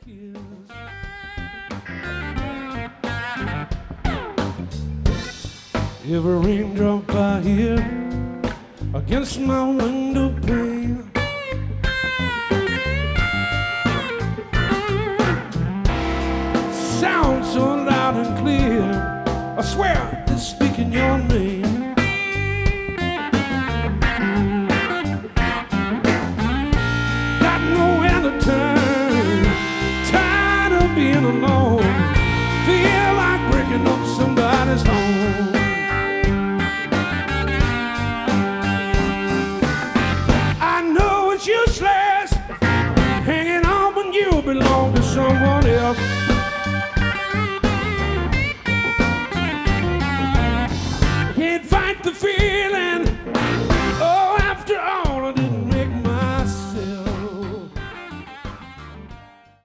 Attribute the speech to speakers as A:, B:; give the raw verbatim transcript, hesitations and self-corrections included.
A: kiss. Every raindrop I hear against my window pane sounds so loud and clear. I swear it's speaking your name. Got nowhere to turn, tired of being alone. Feel like breaking up somebody's home. I know it's useless hanging on when you belong to someone else.